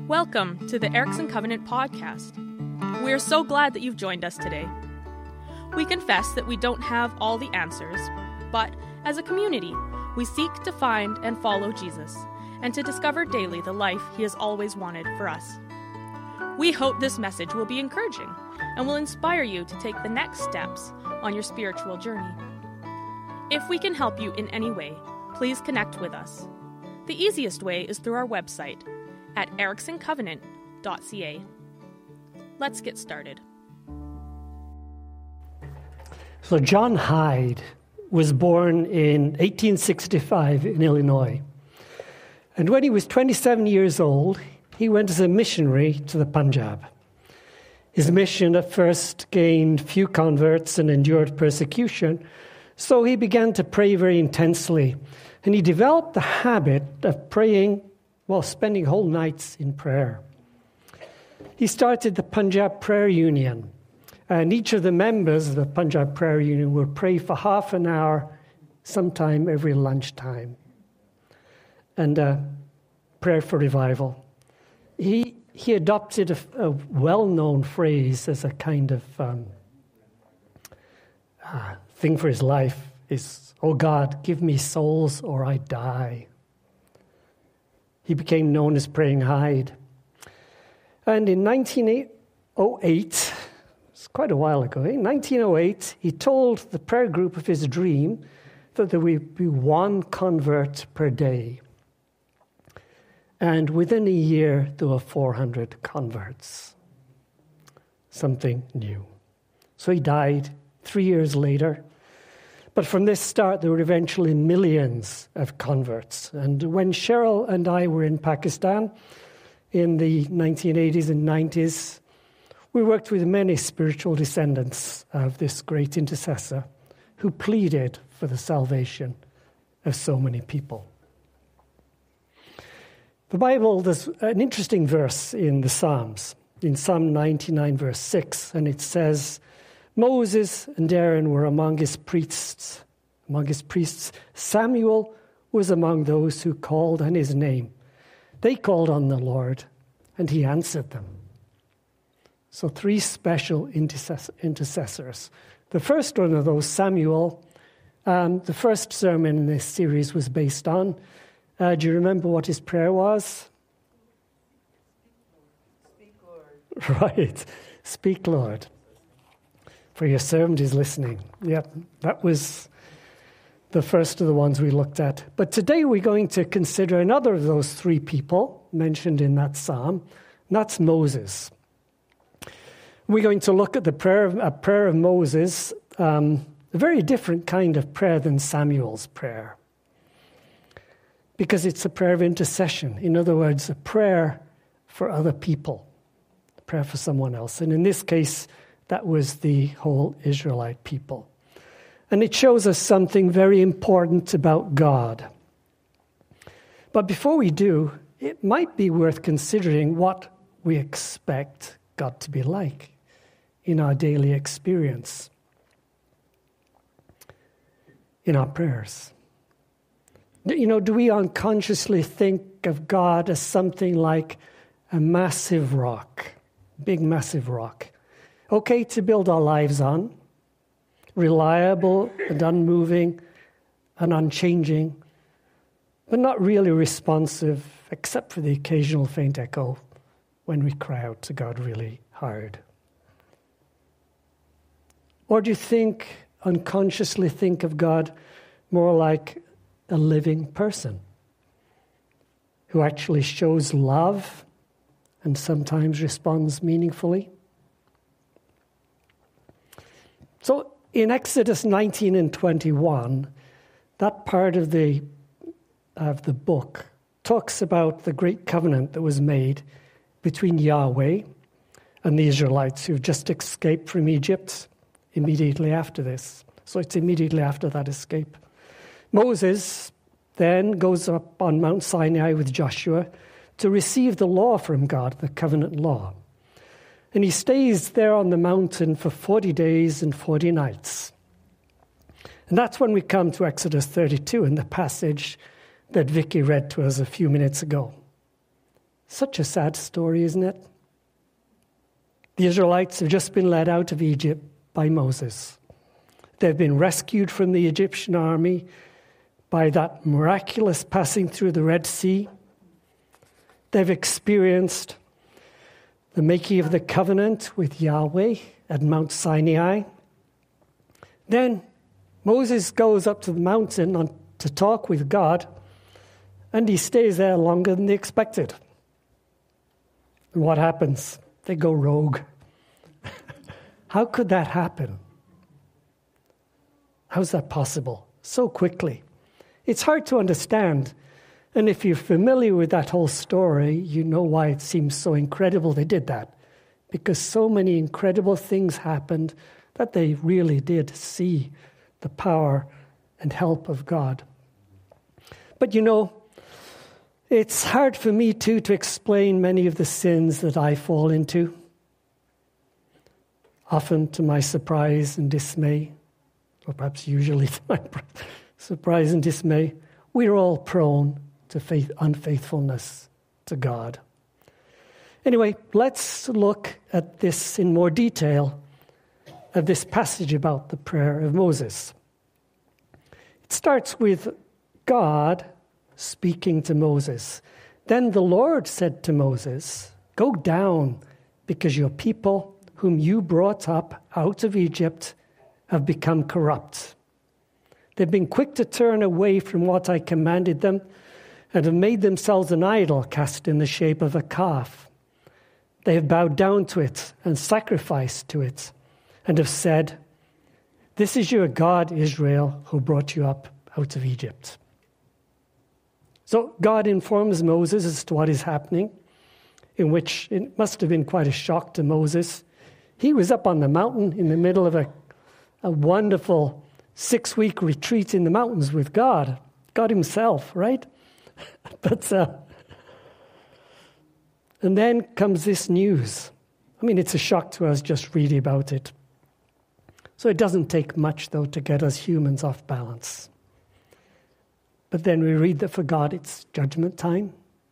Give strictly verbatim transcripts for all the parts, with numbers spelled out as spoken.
Welcome to the Erickson Covenant podcast. We are so glad that you've joined us today. We confess that we don't have all the answers, but as a community, we seek to find and follow Jesus and to discover daily the life he has always wanted for us. We hope this message will be encouraging and will inspire you to take the next steps on your spiritual journey. If we can help you in any way, please connect with us. The easiest way is through our website at erickson covenant dot c a. Let's get started. So John Hyde was born in eighteen sixty-five in Illinois. And when he was twenty-seven years old, he went as a missionary to the Punjab. His mission at first gained few converts and endured persecution, so he began to pray very intensely. And he developed the habit of praying while spending whole nights in prayer. He started the Punjab Prayer Union, and each of the members of the Punjab Prayer Union would pray for half an hour sometime every lunchtime. And uh, prayer for revival. He he adopted a, a well-known phrase as a kind of um, uh, thing for his life is, "Oh God, give me souls or I die." He became known as Praying Hyde. And in nineteen oh eight, it's quite a while ago, in nineteen oh eight, he told the prayer group of his dream that there would be one convert per day. And within a year, there were four hundred converts. Something new. So he died three years later. But from this start, there were eventually millions of converts. And when Cheryl and I were in Pakistan in the nineteen eighties and nineties, we worked with many spiritual descendants of this great intercessor who pleaded for the salvation of so many people. The Bible, there's an interesting verse in the Psalms, in Psalm ninety-nine, verse six, and it says, Moses and Aaron were among his priests. Among his priests, Samuel was among those who called on his name. They called on the Lord, and he answered them. So three special intercess- intercessors. The first one of those, Samuel, um, the first sermon in this series was based on. Uh, do you remember what his prayer was? Speak, Lord. Right. Speak, Lord. For your servant is listening. Yep, that was the first of the ones we looked at. But today we're going to consider another of those three people mentioned in that psalm, and that's Moses. We're going to look at the prayer of, a prayer of Moses, um, a very different kind of prayer than Samuel's prayer, because it's a prayer of intercession. In other words, a prayer for other people, a prayer for someone else. And in this case, that was the whole Israelite people. And it shows us something very important about God. But before we do, it might be worth considering what we expect God to be like in our daily experience, in our prayers. You know, do we unconsciously think of God as something like a massive rock, big massive rock, okay to build our lives on, reliable and unmoving and unchanging, but not really responsive except for the occasional faint echo when we cry out to God really hard? Or do you think, unconsciously think of God more like a living person who actually shows love and sometimes responds meaningfully? So in Exodus nineteen and twenty-one, that part of the of the book talks about the great covenant that was made between Yahweh and the Israelites who've just escaped from Egypt immediately after this. So it's immediately after that escape. Moses then goes up on Mount Sinai with Joshua to receive the law from God, the covenant law. And he stays there on the mountain for forty days and forty nights. And that's when we come to Exodus thirty-two in the passage that Vicky read to us a few minutes ago. Such a sad story, isn't it? The Israelites have just been led out of Egypt by Moses. They've been rescued from the Egyptian army by that miraculous passing through the Red Sea. They've experienced the making of the covenant with Yahweh at Mount Sinai. Then Moses goes up to the mountain on, to talk with God, and he stays there longer than they expected. And what happens? They go rogue. How could that happen? How's that possible? So quickly. It's hard to understand. And if you're familiar with that whole story, you know why it seems so incredible they did that. Because so many incredible things happened that they really did see the power and help of God. But you know, it's hard for me too to explain many of the sins that I fall into. Often to my surprise and dismay, or perhaps usually to my surprise and dismay, we're all prone to faith, unfaithfulness to God. Anyway, let's look at this in more detail, at this passage about the prayer of Moses. It starts with God speaking to Moses. Then the Lord said to Moses, "Go down, because your people, whom you brought up out of Egypt, have become corrupt. They've been quick to turn away from what I commanded them, and have made themselves an idol cast in the shape of a calf. They have bowed down to it and sacrificed to it, and have said, 'This is your God, Israel, who brought you up out of Egypt.'" So God informs Moses as to what is happening, in which it must have been quite a shock to Moses. He was up on the mountain in the middle of a, a wonderful six-week retreat in the mountains with God, God himself, right? But uh, and then comes this news. I mean, it's a shock to us just reading about it. So it doesn't take much, though, to get us humans off balance. But then we read that for God it's judgment time.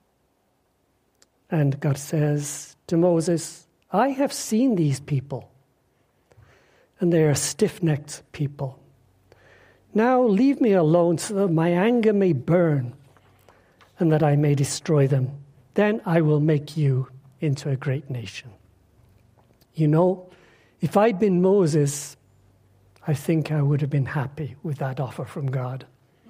And God says to Moses, "I have seen these people, and they are stiff-necked people. Now leave me alone so that my anger may burn, and that I may destroy them. Then I will make you into a great nation." You know, if I'd been Moses, I think I would have been happy with that offer from God.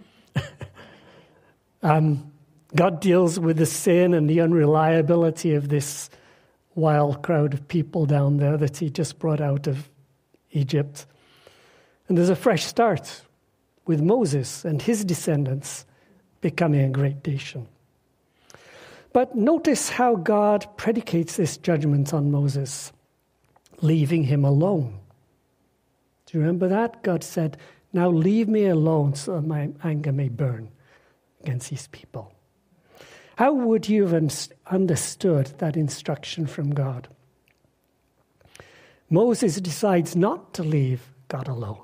um, God deals with the sin and the unreliability of this wild crowd of people down there that he just brought out of Egypt. And there's a fresh start with Moses and his descendants becoming a great nation. But notice how God predicates this judgment on Moses, leaving him alone. Do you remember that? God said, "Now leave me alone so that my anger may burn against these people." How would you have understood that instruction from God? Moses decides not to leave God alone,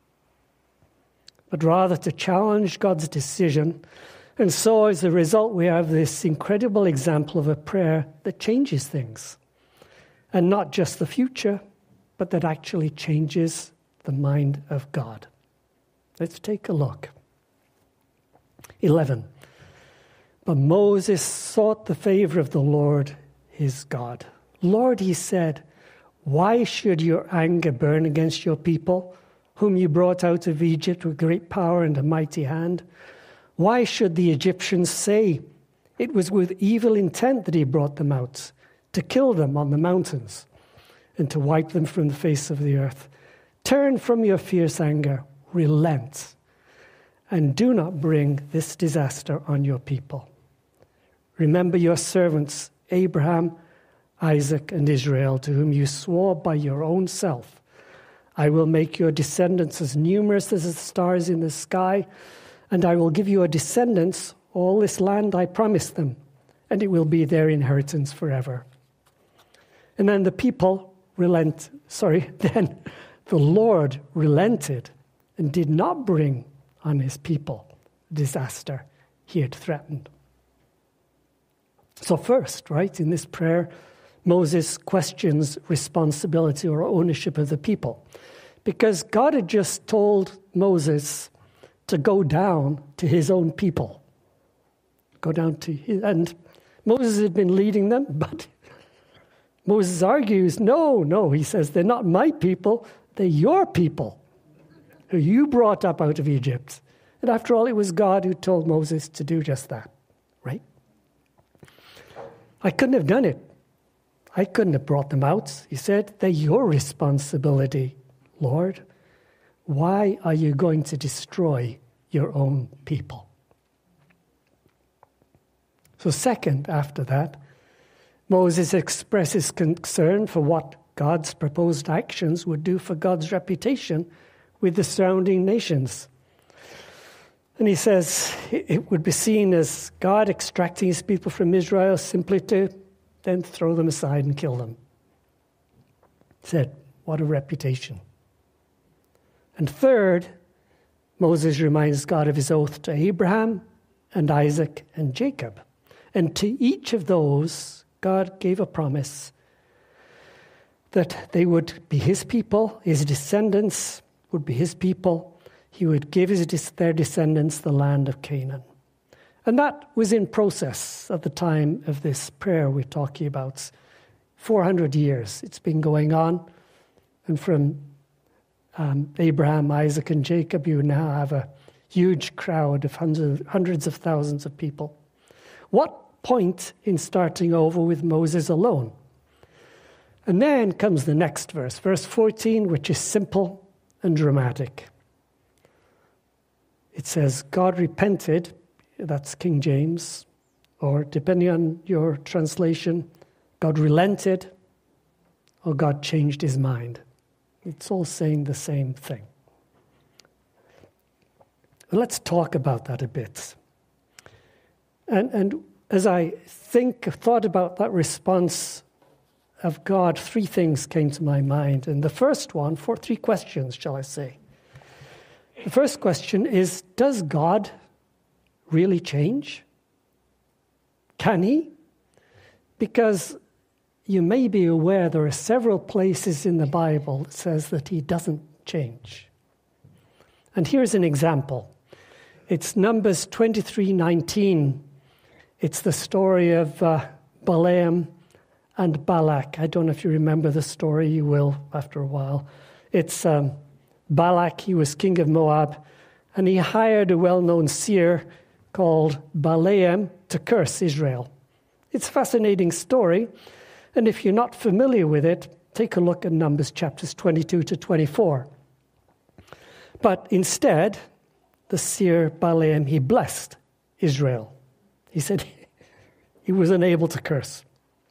but rather to challenge God's decision. And so as a result, we have this incredible example of a prayer that changes things. And not just the future, but that actually changes the mind of God. Let's take a look. eleven. But Moses sought the favor of the Lord his God. "Lord," he said, "why should your anger burn against your people, whom you brought out of Egypt with great power and a mighty hand? Why should the Egyptians say, 'It was with evil intent that he brought them out, to kill them on the mountains and to wipe them from the face of the earth'? Turn from your fierce anger, relent, and do not bring this disaster on your people. Remember your servants, Abraham, Isaac, and Israel, to whom you swore by your own self, 'I will make your descendants as numerous as the stars in the sky, and I will give you a descendants all this land I promised them, and it will be their inheritance forever.' And then the people relent, sorry, then the Lord relented and did not bring on his people the disaster he had threatened." So first, right, in this prayer, Moses questions responsibility or ownership of the people. Because God had just told Moses to go down to his own people. Go down to his, and Moses had been leading them, but Moses argues, no, no, he says, they're not my people, they're your people, who you brought up out of Egypt. And after all, it was God who told Moses to do just that, right? I couldn't have done it. I couldn't have brought them out. He said, they're your responsibility, Lord. Why are you going to destroy your own people? So second, after that, Moses expresses concern for what God's proposed actions would do for God's reputation with the surrounding nations. And he says it would be seen as God extracting his people from Israel simply to then throw them aside and kill them. He said, what a reputation. And third, Moses reminds God of his oath to Abraham and Isaac and Jacob. And to each of those, God gave a promise that they would be his people, his descendants would be his people. He would give his, their descendants the land of Canaan. And that was in process at the time of this prayer we're talking about. four hundred years it's been going on. And from um, Abraham, Isaac, and Jacob, you now have a huge crowd of hundreds, hundreds of thousands of people. What point in starting over with Moses alone? And then comes the next verse, verse fourteen, which is simple and dramatic. It says, God repented, that's King James, or depending on your translation, God relented, or God changed his mind. It's all saying the same thing. Let's talk about that a bit. And, and as I think, thought about that response of God, three things came to my mind. And the first one, for three questions, shall I say. The first question is, does God really change? Can he? Because you may be aware there are several places in the Bible that says that he doesn't change. And here's an example. It's Numbers twenty-three nineteen. It's the story of uh, Balaam and Balak. I don't know if you remember the story. You will after a while. It's um, Balak, he was king of Moab, and he hired a well-known seer called Balaam to curse Israel. It's a fascinating story, and if you're not familiar with it, take a look at Numbers chapters twenty-two to twenty-four. But instead, the seer Balaam, he blessed Israel. He said he was unable to curse.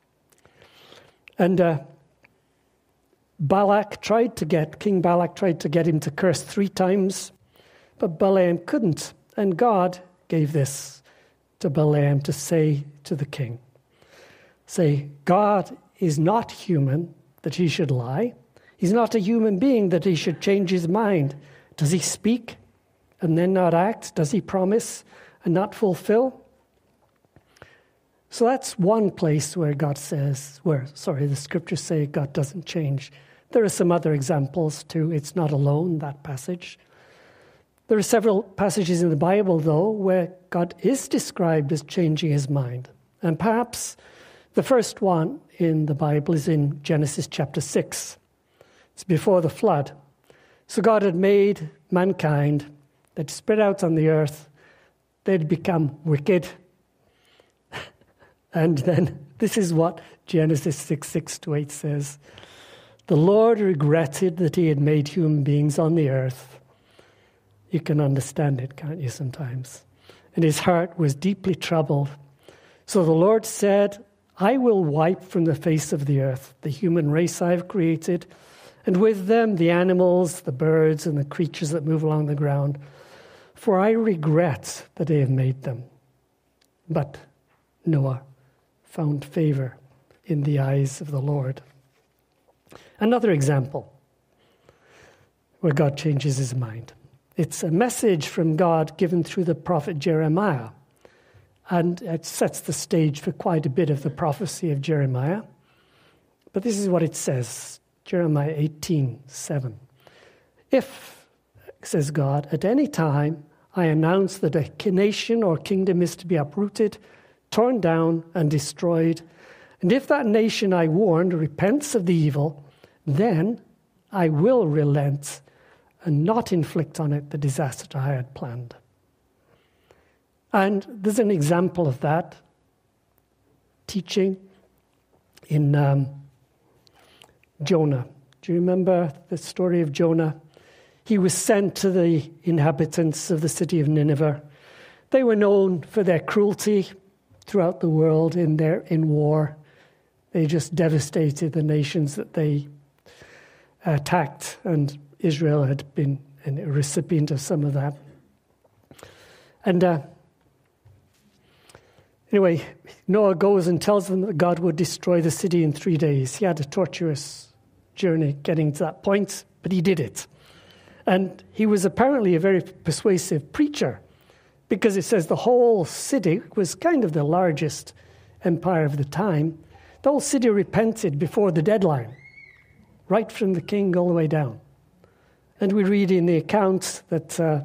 And uh, Balak tried to get, King Balak tried to get him to curse three times, but Balaam couldn't. And God gave this to Balaam to say to the king. Say, God is not human that he should lie. He's not a human being that he should change his mind. Does he speak and then not act? Does he promise and not fulfill? So that's one place where God says, where, sorry, the scriptures say God doesn't change. There are some other examples too. It's not alone, that passage. There are several passages in the Bible, though, where God is described as changing his mind. And perhaps the first one in the Bible is in Genesis chapter six. It's before the flood. So God had made mankind, they'd spread out on the earth, they'd become wicked. And then this is what Genesis six, six to eight says. The Lord regretted that he had made human beings on the earth. You can understand it, can't you, sometimes? And his heart was deeply troubled. So the Lord said, I will wipe from the face of the earth the human race I have created, and with them the animals, the birds, and the creatures that move along the ground. For I regret that I have made them. But Noah found favor in the eyes of the Lord. Another example where God changes his mind. It's a message from God given through the prophet Jeremiah. And it sets the stage for quite a bit of the prophecy of Jeremiah. But this is what it says, Jeremiah eighteen seven. If, says God, at any time I announce that a nation or kingdom is to be uprooted, torn down, and destroyed, and if that nation I warned repents of the evil, then I will relent and not inflict on it the disaster I had planned. And there's an example of that teaching in um, Jonah. Do you remember the story of Jonah? He was sent to the inhabitants of the city of Nineveh. They were known for their cruelty throughout the world in their in war. They just devastated the nations that they attacked, and Israel had been a recipient of some of that. And uh, anyway, Noah goes and tells them that God would destroy the city in three days. He had a tortuous journey getting to that point, but he did it. And he was apparently a very persuasive preacher, because it says the whole city was kind of the largest empire of the time. The whole city repented before the deadline, right from the king all the way down. And we read in the accounts that uh,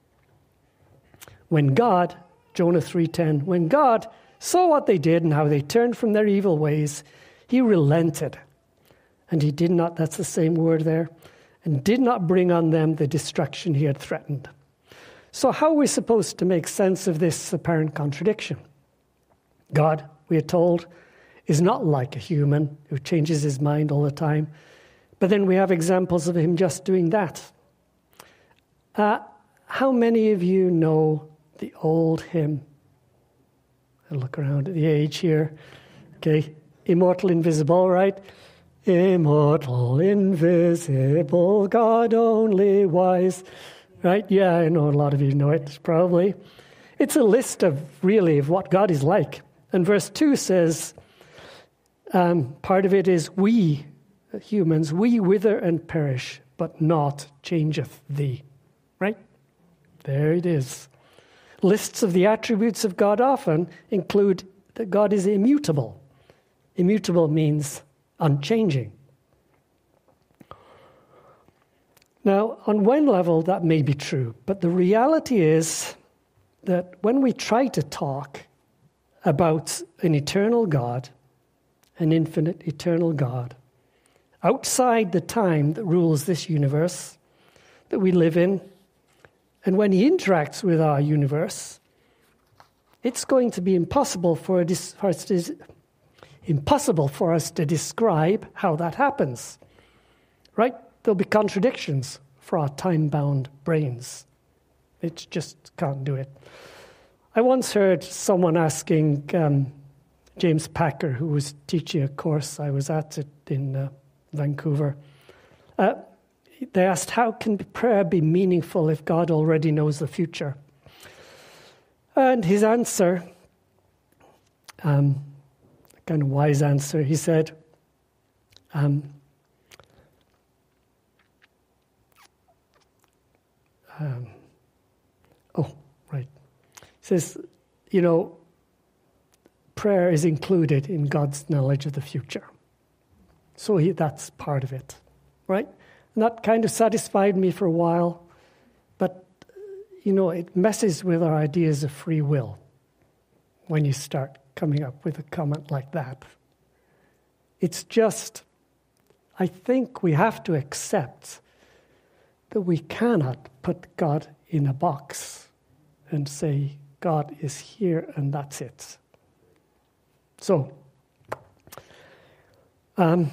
when God, Jonah three ten, when God saw what they did and how they turned from their evil ways, he relented. And he did not, that's the same word there, and did not bring on them the destruction he had threatened. So how are we supposed to make sense of this apparent contradiction? God, we are told, is not like a human who changes his mind all the time. But then we have examples of him just doing that. Uh, how many of you know the old hymn? I'll look around at the age here. Okay, Immortal, Invisible, right? Immortal, invisible, God only wise. Right? Yeah, I know a lot of you know it, probably. It's a list of, really, of what God is like. And verse two says, um, part of it is, we, humans, we wither and perish, but naught changeth thee. Right? There it is. Lists of the attributes of God often include that God is immutable. Immutable means unchanging. Now, on one level, that may be true, but the reality is that when we try to talk about an eternal God, an infinite eternal God, outside the time that rules this universe that we live in, and when he interacts with our universe, it's going to be impossible for us to, impossible for us to describe how that happens, right? There'll be contradictions for our time-bound brains. It just can't do it. I once heard someone asking um, James Packer, who was teaching a course I was at in uh, Vancouver, uh, they asked, how can prayer be meaningful if God already knows the future? And his answer, um, a kind of wise answer, he said, um, um, oh, right. He says, you know, prayer is included in God's knowledge of the future. So he, that's part of it, right? And that kind of satisfied me for a while, but, you know, it messes with our ideas of free will when you start coming up with a comment like that. It's just, I think we have to accept that we cannot put God in a box and say, God is here and that's it. So, um,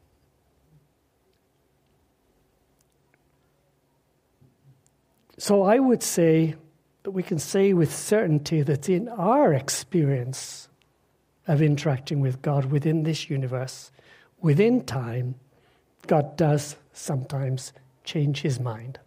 So I would say that we can say with certainty that in our experience of interacting with God within this universe, within time, God does sometimes change his mind.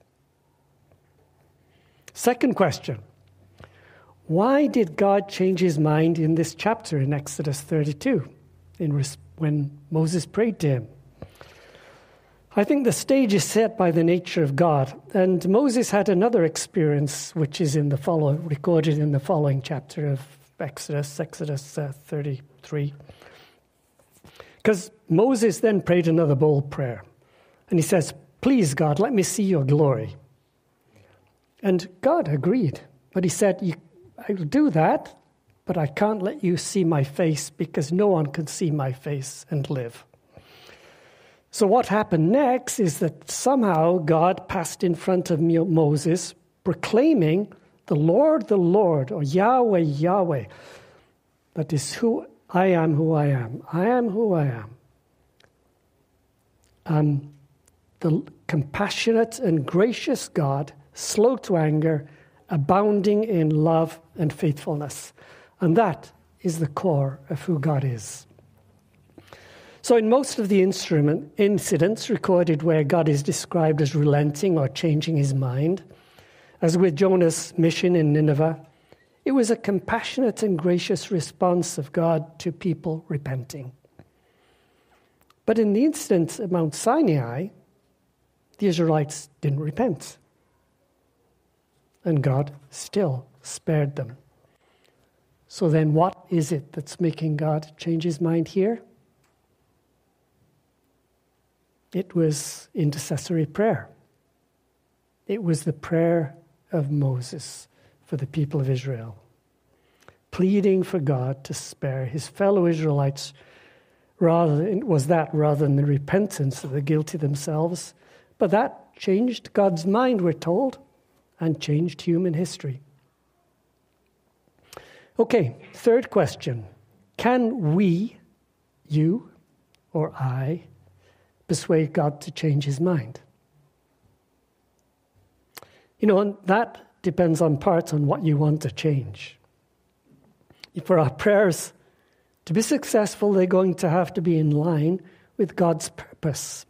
Second question. Why did God change his mind in this chapter in Exodus thirty-two, in res- when Moses prayed to him? I think the stage is set by the nature of God, and Moses had another experience, which is in the follow, recorded in the following chapter of Exodus, Exodus uh, thirty-three. Because Moses then prayed another bold prayer. And he says, please, God, let me see your glory. And God agreed. But he said, you, I will do that, but I can't let you see my face because no one can see my face and live. So what happened next is that somehow God passed in front of Moses, proclaiming, the Lord, the Lord, or Yahweh, Yahweh, that is who I am, who I am. I am who I am. Um, the compassionate and gracious God, slow to anger, abounding in love and faithfulness. And that is the core of who God is. So in most of the instrument incidents recorded where God is described as relenting or changing his mind, as with Jonah's mission in Nineveh, it was a compassionate and gracious response of God to people repenting. But in the incident at Mount Sinai, the Israelites didn't repent. And God still spared them. So then what is it that's making God change his mind here? It was intercessory prayer. It was the prayer of Moses for the people of Israel, pleading for God to spare his fellow Israelites. Rather, it was that rather than the repentance of the guilty themselves. But that changed God's mind, we're told, and changed human history. Okay, third question. Can we, you or I, persuade God to change his mind? You know, and that depends on part on what you want to change. For our prayers to be successful, they're going to have to be in line with God's purpose.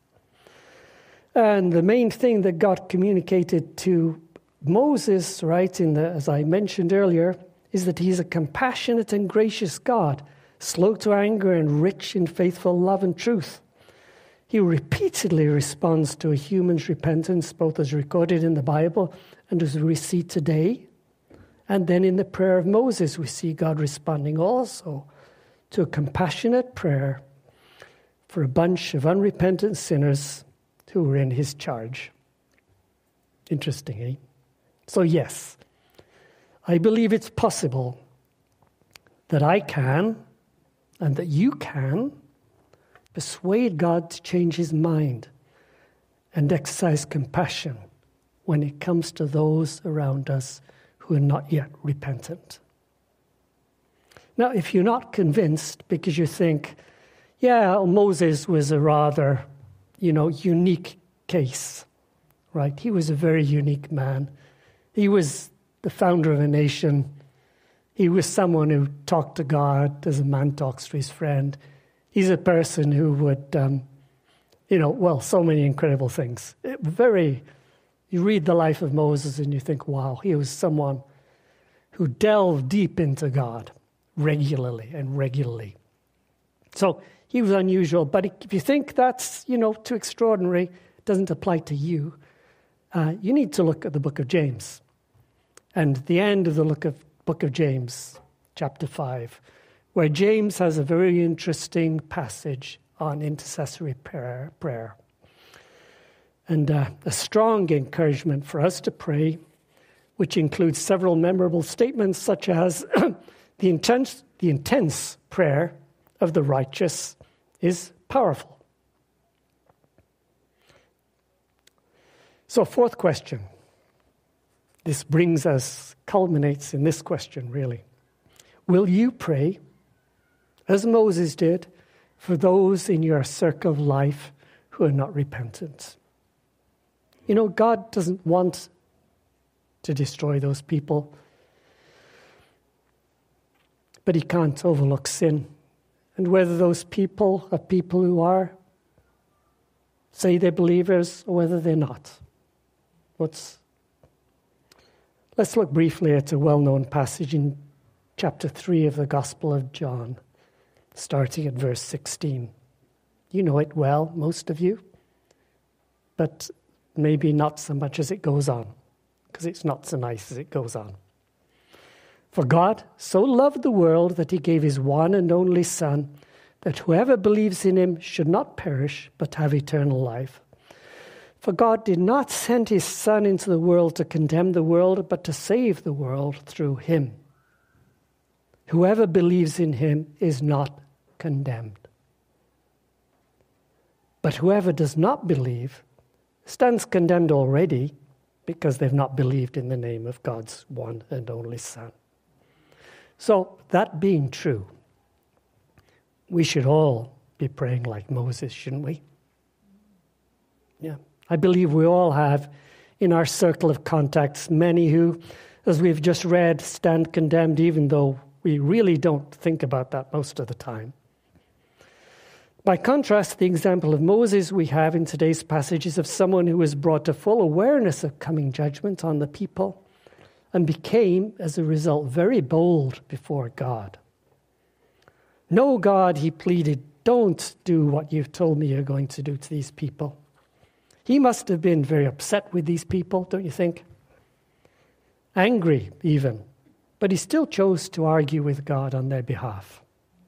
And the main thing that God communicated to Moses, right, in the, as I mentioned earlier, is that he's a compassionate and gracious God, slow to anger and rich in faithful love and truth. He repeatedly responds to a human's repentance, both as recorded in the Bible and as we see today. And then in the prayer of Moses, we see God responding also to a compassionate prayer for a bunch of unrepentant sinners who were in his charge. Interesting, eh? So yes, I believe it's possible that I can and that you can persuade God to change his mind and exercise compassion when it comes to those around us who are not yet repentant. Now, if you're not convinced because you think, yeah, Moses was a rather, you know, unique case, right? He was a very unique man. He was the founder of a nation. He was someone who talked to God as a man talks to his friend. He's a person who would, um, you know, well, so many incredible things. It, very, you read the life of Moses and you think, wow, he was someone who delved deep into God regularly and regularly. So he was unusual. But if you think that's, you know, too extraordinary, doesn't apply to you, uh, you need to look at the book of James. And the end of the book of, book of James, chapter five, where James has a very interesting passage on intercessory prayer, prayer. and uh, a strong encouragement for us to pray, which includes several memorable statements such as the intense, the intense prayer of the righteous is powerful. So, fourth question. This brings us, culminates in this question, really. Will you pray, as Moses did, for those in your circle of life who are not repentant? You know, God doesn't want to destroy those people, but he can't overlook sin. And whether those people are people who are, say they're believers, or whether they're not. What's Let's look briefly at a well-known passage in chapter three of the Gospel of John, starting at verse sixteen. You know it well, most of you, but maybe not so much as it goes on, because it's not so nice as it goes on. For God so loved the world that he gave his one and only Son, that whoever believes in him should not perish, but have eternal life. For God did not send his Son into the world to condemn the world, but to save the world through him. Whoever believes in him is not condemned. But whoever does not believe stands condemned already, because they've not believed in the name of God's one and only Son. So, that being true, we should all be praying like Moses, shouldn't we? Yeah. I believe we all have in our circle of contacts many who, as we've just read, stand condemned, even though we really don't think about that most of the time. By contrast, the example of Moses we have in today's passage is of someone who was brought to full awareness of coming judgment on the people and became, as a result, very bold before God. No, God, he pleaded, don't do what you've told me you're going to do to these people. He must have been very upset with these people, don't you think? Angry, even. But he still chose to argue with God on their behalf.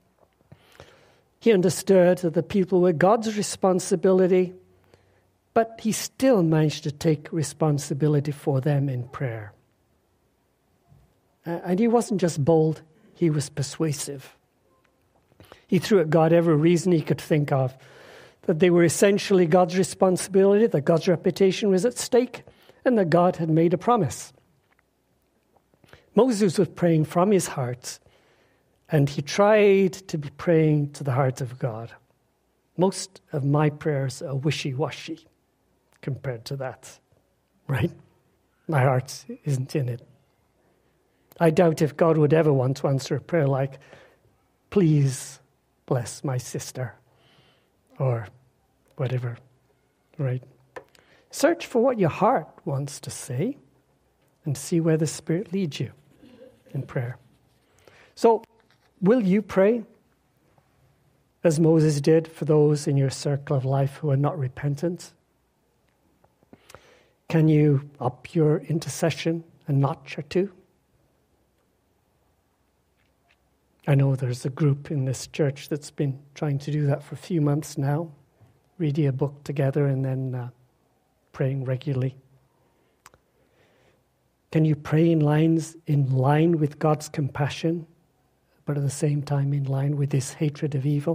He understood that the people were God's responsibility, but he still managed to take responsibility for them in prayer. Uh, and he wasn't just bold, he was persuasive. He threw at God every reason he could think of, that they were essentially God's responsibility, that God's reputation was at stake, and that God had made a promise. Moses was praying from his heart, and he tried to be praying to the heart of God. Most of my prayers are wishy-washy compared to that, right? My heart isn't in it. I doubt if God would ever want to answer a prayer like, please bless my sister, or whatever, right? Search for what your heart wants to say and see where the Spirit leads you in prayer. So, will you pray as Moses did for those in your circle of life who are not repentant? Can you up your intercession a notch or two? I know there's a group in this church that's been trying to do that for a few months now, reading a book together and then uh, praying regularly. Can you pray in lines in line with God's compassion, but at the same time in line with his hatred of evil?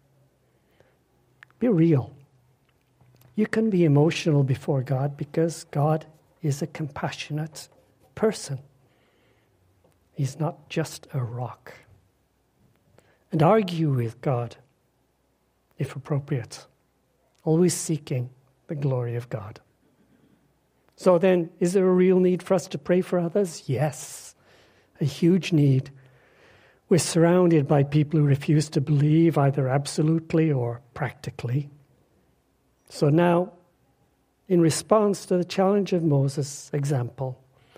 Be real. You can be emotional before God because God is a compassionate person. He's not just a rock. And argue with God, if appropriate, always seeking the glory of God. So then, is there a real need for us to pray for others? Yes, a huge need. We're surrounded by people who refuse to believe either absolutely or practically. So now, in response to the challenge of Moses' example,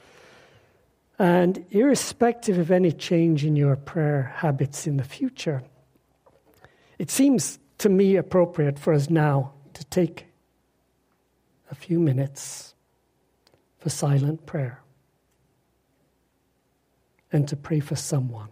and irrespective of any change in your prayer habits in the future, it seems to me appropriate for us now to take a few minutes for silent prayer and to pray for someone.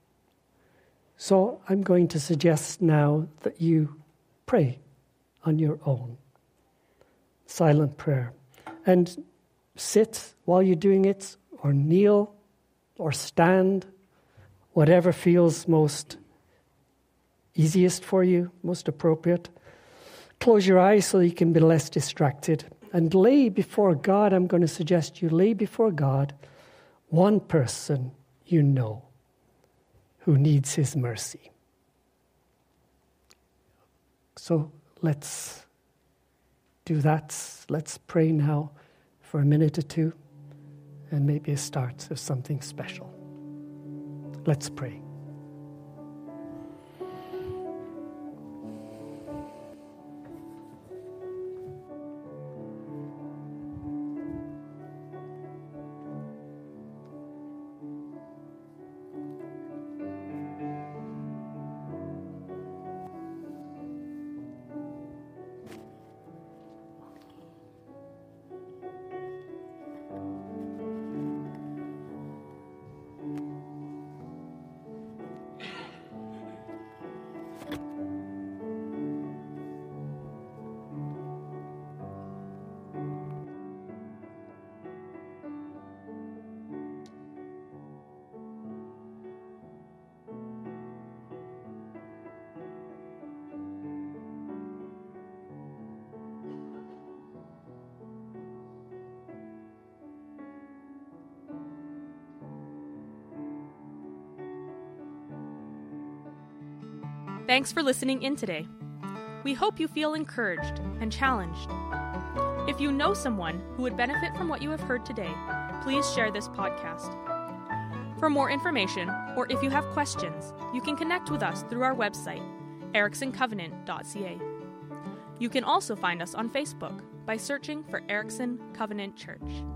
So I'm going to suggest now that you pray on your own. Silent prayer. And sit while you're doing it, or kneel, or stand, whatever feels most easiest for you, most appropriate. Close your eyes so you can be less distracted. And lay before God, I'm going to suggest you lay before God one person you know who needs his mercy. So let's do that. Let's pray now for a minute or two and maybe a start of something special. Let's pray. Thanks for listening in today. We hope you feel encouraged and challenged. If you know someone who would benefit from what you have heard today, please share this podcast. For more information, or if you have questions, you can connect with us through our website, erickson covenant dot c a. You can also find us on Facebook by searching for Erickson Covenant Church.